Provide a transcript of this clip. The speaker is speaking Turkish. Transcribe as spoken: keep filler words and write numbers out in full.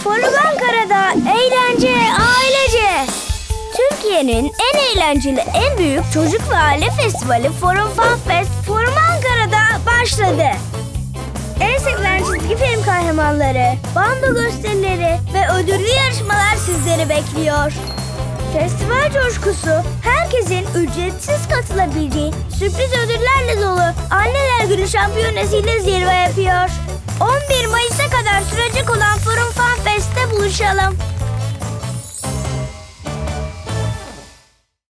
Forum Ankara'da eğlence ailece. Türkiye'nin en eğlenceli, en büyük çocuk ve aile festivali Forum Fun Fest Forum Ankara'da başladı. En sevilen çizgi film kahramanları, bando gösterileri ve ödüllü yarışmalar sizleri bekliyor. Festival coşkusu herkesin ücretsiz katılabileceği sürpriz ödüllerle dolu Anneler Günü şampiyonası ile zirve yapıyor. on bir Mayıs'a kadar sürecek olan Forum Fun Fest'te buluşalım.